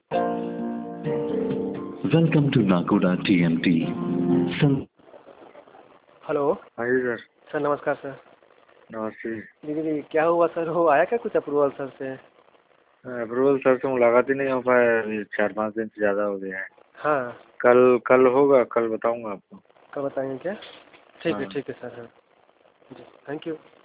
Welcome to Nakoda TMT. Hello. हाँ जी sir. Sir नमस्कार सर। नमस्ते। जी क्या हुआ सर, वो आया क्या कुछ अप्रूवल सर से? अप्रूवल सर से मुलाकात ही नहीं हो पाया, 4-5 दिन से ज़्यादा हो गया है। हाँ कल कल होगा, कल बताऊंगा आपको। कब बताएंगे क्या? ठीक हाँ। है सर। हाँ जी, थैंक यू।